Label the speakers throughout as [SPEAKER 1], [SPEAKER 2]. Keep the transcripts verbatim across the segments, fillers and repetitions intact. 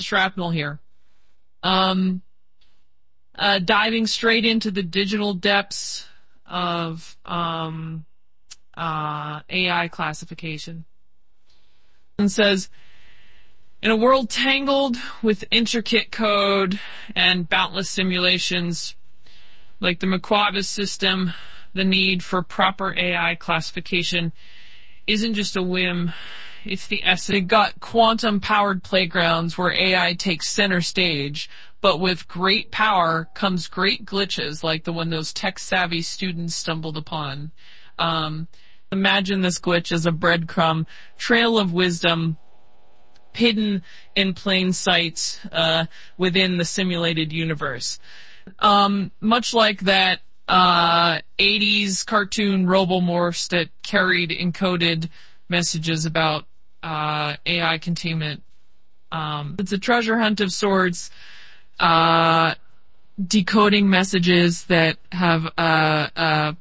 [SPEAKER 1] shrapnel here. Um, uh, diving straight into the digital depths of um, uh, A I classification. And says, in a world tangled with intricate code and boundless simulations, like the McQuavis system, the need for proper A I classification isn't just a whim, it's the essence. They got quantum-powered playgrounds where A I takes center stage, but with great power comes great glitches like the one those tech-savvy students stumbled upon. Um, imagine this glitch as a breadcrumb trail of wisdom hidden in plain sight uh, within the simulated universe. Um, much like that uh, eighties cartoon Robomorphs that carried encoded messages about uh, A I containment. Um, it's a treasure hunt of sorts, uh, decoding messages that have a, a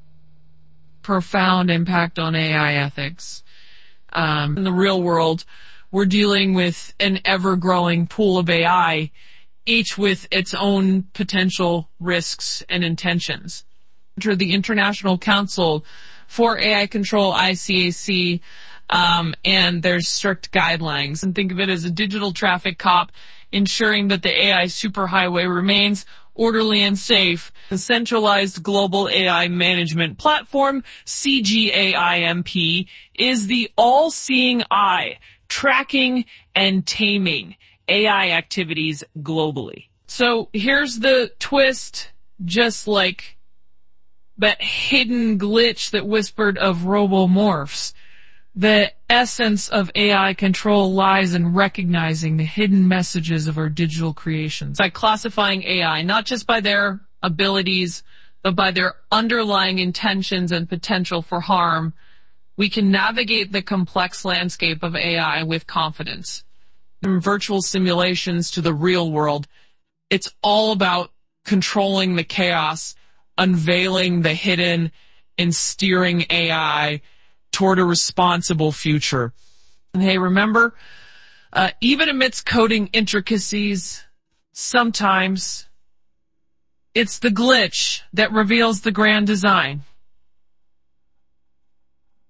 [SPEAKER 1] profound impact on A I ethics. Um, in the real world, we're dealing with an ever-growing pool of A I, each with its own potential risks and intentions. Enter the International Council for A I Control, I C A C, um, and there's strict guidelines. And think of it as a digital traffic cop ensuring that the A I superhighway remains orderly and safe. The Centralized Global A I Management Platform, C G A I M P, is the all-seeing eye, tracking and taming A I activities globally. So here's the twist, just like that hidden glitch that whispered of robomorphs. The essence of A I control lies in recognizing the hidden messages of our digital creations. By classifying A I, not just by their abilities, but by their underlying intentions and potential for harm, we can navigate the complex landscape of A I with confidence. From virtual simulations to the real world, it's all about controlling the chaos, unveiling the hidden, and steering A I toward a responsible future. And hey, remember, uh, even amidst coding intricacies, sometimes it's the glitch that reveals the grand design.